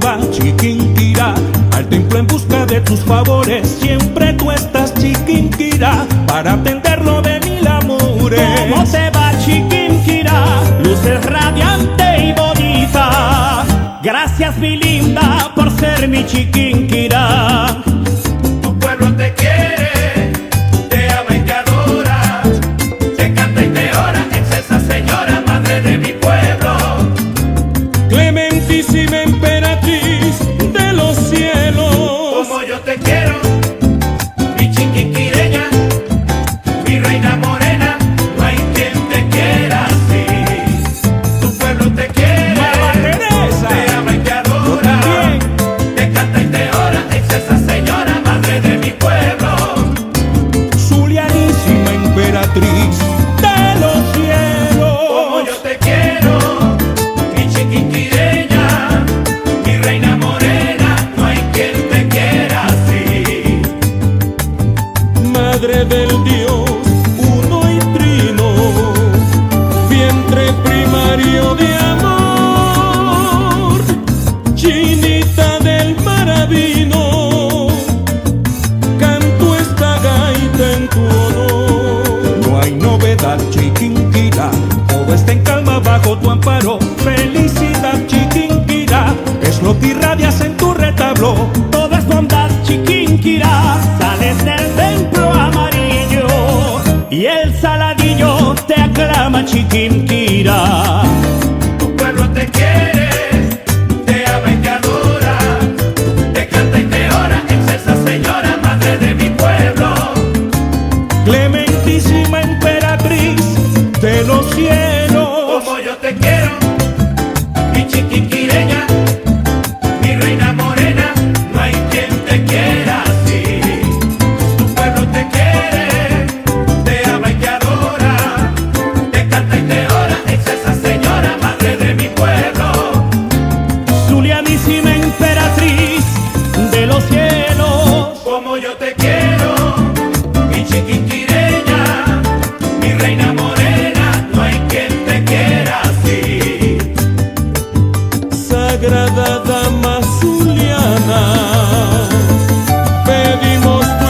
va, Chiquinquirá, al templo en busca de tus favores. Siempre tú estás, Chiquinquirá, para atenderlo de mil amores. ¿Cómo te va, Chiquinquirá? Luces radiante y bonita. Gracias, mi linda, por ser mi Chiquinquirá. Tu pueblo te quiere, te ama y te adora, te canta y te ora, excelsa señora, madre de mi pueblo. Clementísima emperatriz de los cielos, Como yo te quiero, mi chiquinquireña, mi reina morena, no hay quien te quiera así. Tu pueblo te quiere, Mama Teresa, te ama y te adora, te canta y te ora, excelsa señora, madre de mi pueblo. Zulianísima emperatriz de los cielos. Como yo te quiero, mi chiquinquireña, mi reina morena, no hay quien te quiera así. Madre del Dios uno y trino, vientre primario de amor, chinita del maravino, canto esta gaita en tu honor. No hay novedad, Chiquinquirá, todo está en calma bajo tu amparo. Felicidad, Chiquinquirá, es lo que irradias en tu retablo. Todo es bondad, Chiquinquirá. Sales del templo amarillo y el saladillo te aclama, Chiquinquirá. Tu pueblo te quiere, te ama y te adora, te canta y te ora, excelsa señora, madre de mi pueblo. Clementísima emperatriz de los cielos, Como yo te quiero, mi chiquinquireña, mi reina morena, no hay quien te quiera así. Tu pueblo te quiere, te ama y te adora, te canta y te ora, excelsa señora, madre de mi pueblo. Zulianísima emperatriz de los cielos. Como yo te quiero, mi chiquinquireña, mi reina morena, no hay quien te quiera así. sagrada dama zuliana, pedimos tu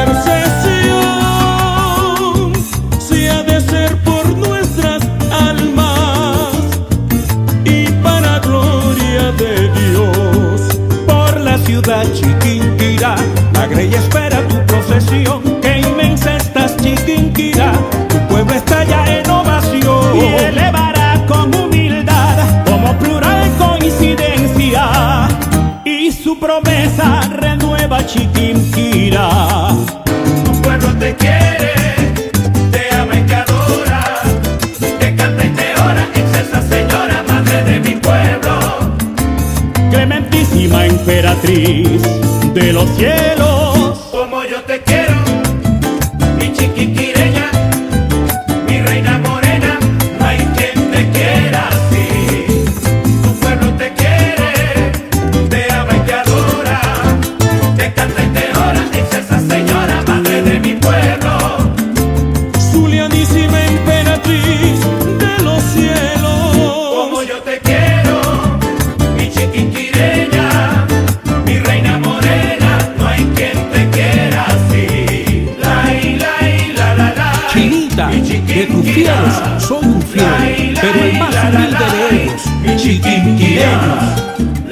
intercesión, si ha de ser por nuestras almas y para gloria de Dios. Por la ciudad, Chiquinquirá, la grey espera tu procesión. Qué inmensa estás, Chiquinquirá, tu pueblo está ya en ovación. Y elevará con humildad como plural coincidencia, y su promesa renueva, Chiquinquirá. Tu pueblo te quiere, te ama y te adora, te canta y te ora, excelsa señora, madre de mi pueblo. Clementísima emperatriz de los cielos. Como yo te quiero, mi chiquinquireña, mi reina morena, no hay quien te quiera así. Tu pueblo te quiere, te ama y te adora, te canta y te ora, excelsa señora, madre de mi pueblo. Zulianísima emperatriz de los cielos, Como yo te quiero, mi chiquinquireña, mi reina morena, no hay quien te quiera así. La. Chinita, Mi de tus fieles soy un fiel, pero el más humilde de ellos, chiquinquireños.